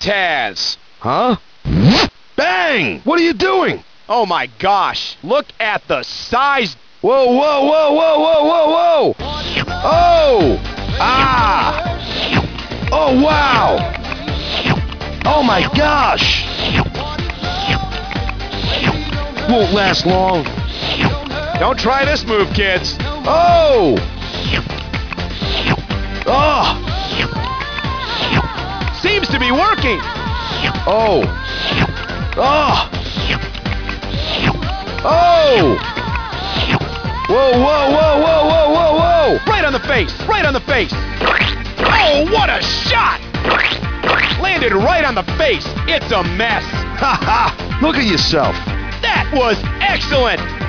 Taz. Huh? Bang! What are you doing? Oh my gosh, look at the size. Whoa, whoa, whoa, whoa, whoa, whoa, whoa! Oh! Ah! Oh, wow! Oh my gosh! Won't last long. Don't try this move, kids. Oh! Oh! Seems to be working. Oh! Oh! Oh! Whoa, whoa, whoa, whoa, whoa, whoa, whoa! Right on the face, right on the face. Oh, what a shot! Landed right on the face. It's a mess. Ha ha! Look at yourself. That was excellent.